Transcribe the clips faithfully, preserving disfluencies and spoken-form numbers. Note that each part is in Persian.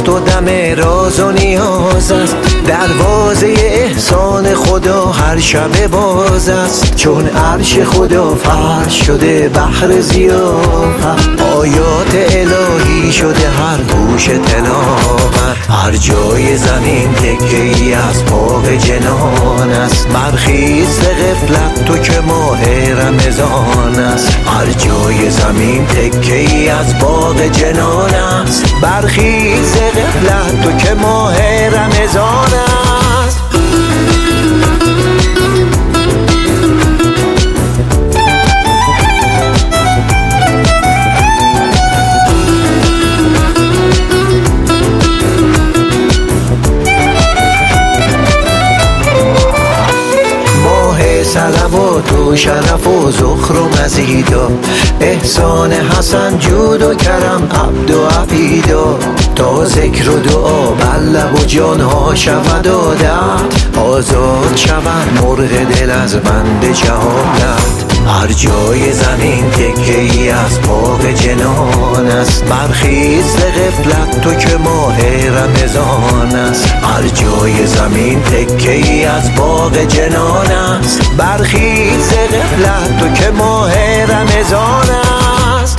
است و دم راز و نیاز است. دروازه احسان خدا هر شب باز است. چون عرش خدا فرش شده بحر ضیافت، آیات الهی شده هر گوش تلاوت. هر جای زمین تکه‌ای از باغ جنان است. برخیز ز غفلت تو که ماه رمضان است. هر جای زمین تکه‌ای از باغ جنان است. برخیز ز غفلت تو که ماه رمضان است. صلوات و شرف و ذخر و مزیدا، احسان حسن جود و کرم عبد و عبیدا. تا ذکر و دعا بر لب و جانها شود عادت، آزاد شود مرغ دل از بند جهالت. هر جای زمین تکه‌ای از باغ جنان است. برخیز ز غفلت تو که ماه رمضان است. هر جای زمین تکه‌ای از باغ جنان است. برخیز ز غفلت تو که ماه رمضان است.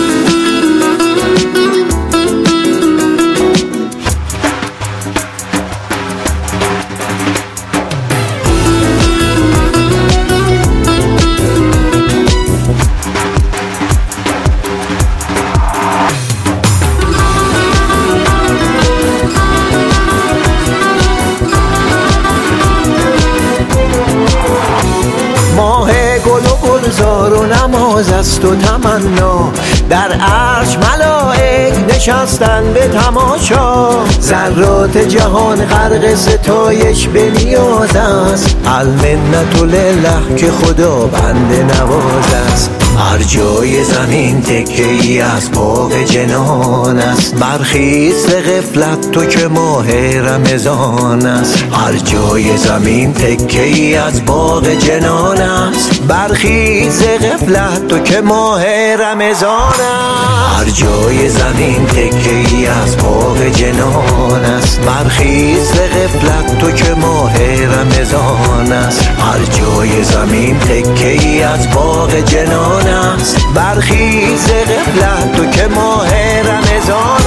گلزار و نماز است و تمنا، در عرش ملائک نشستن به تماشا. ذرات جهان غرق ستایش به نیاز است. المنت لله که خدا بنده نواز است. هر جای زمین تکه‌ای از باغ جنان است. برخیز ز غفلت تو که ماه رمضان است. هر جای زمین تکه‌ای از باغ جنان است. برخیز ز غفلت تو که ماه رمضان است. هر جای زمین تکه‌ای از باغ جنان است. برخیز ز غفلت تو که ماه رمضان است. هر جای زمین تکه‌ای از باغ جنان است. برخیز ز غفلت تو که ماه رمضان